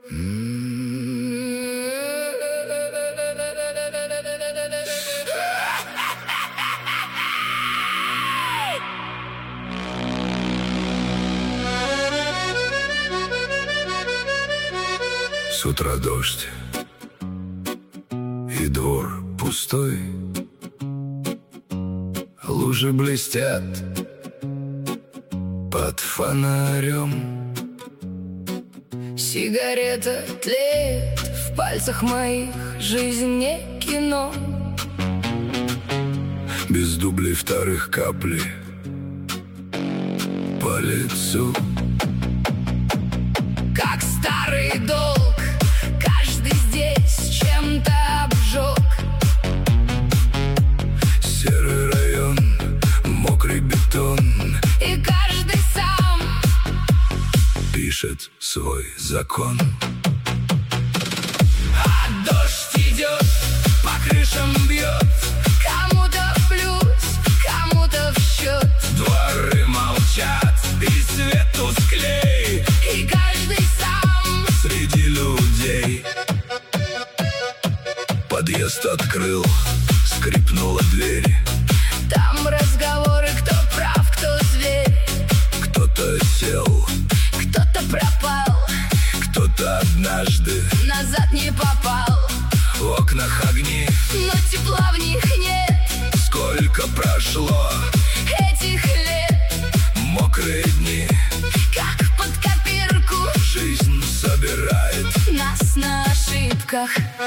С утра дождь, и двор пустой, лужи блестят под фонарем. Сигарета тлеет в пальцах моих, жизнь не кино. Без дублей вторых капли по лицу. Как старый долг, каждый здесь чем-то обжег. Серый район, мокрый бетон, и каждый сам пишет свой закон. А дождь идет, по крышам бьет. Кому-то в плюс, кому-то в счет. Дворы молчат, и свет тусклей, и каждый сам среди людей. Подъезд открыл, скрипнула дверь. Там разговоры, кто прав, кто зверь. Кто-то сел, Кто-то пропал, кто-то однажды назад не попал. в окнах огни. Но тепла в них нет. Сколько прошло Этих лет, мокрые дни, как под копирку, жизнь собирает. нас на ошибках.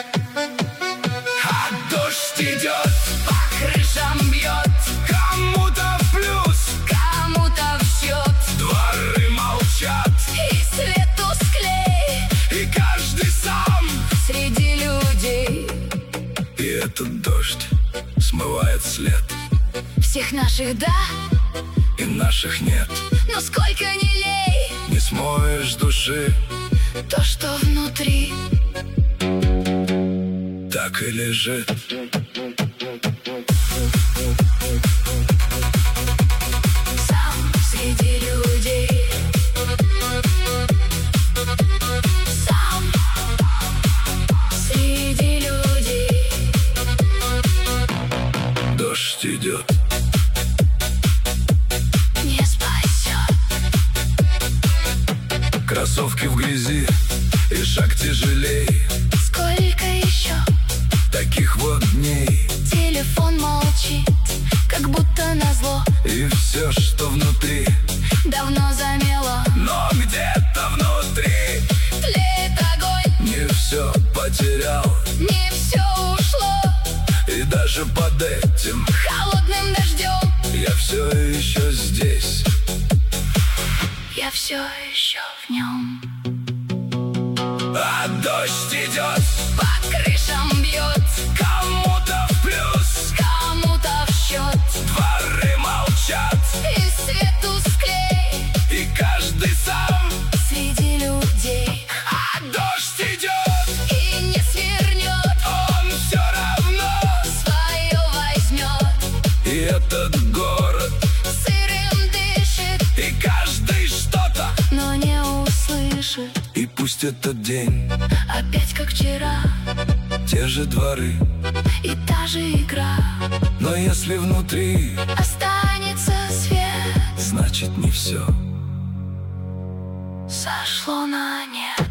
А дождь идет, По крышам бьет, кому-то в плюс, кому-то в счет. дворы молчат, И свет тусклей и каждый сам. среди людей. И этот дождь смывает след, Всех наших да, и наших нет. но сколько ни лей, Не смоешь души, то, что внутри. так и лежит. Сам среди людей. Сам среди людей. Дождь идет, Не спасет. кроссовки в грязи, и шаг тяжелей. Сколько еще? Таких вот дней, Телефон молчит, как будто назло. и все, что внутри, Давно замело. но где-то внутри Тлеет огонь, не все потерял. не все ушло. И даже под этим Холодным дождем я все еще здесь. я все еще в нем. А дождь идет, По крышам бьет, кому-то в плюс, кому-то в счет. дворы молчат, И свет тусклей и каждый сам. среди людей. А дождь идет, И не свернет, он все равно. свое возьмет. И этот город, Сырым дышит, и каждый что-то. но не услышит. И пусть этот день, Опять как вчера, те же дворы, и та же игра. но если внутри, Останется свет, значит не все. сошло на нет.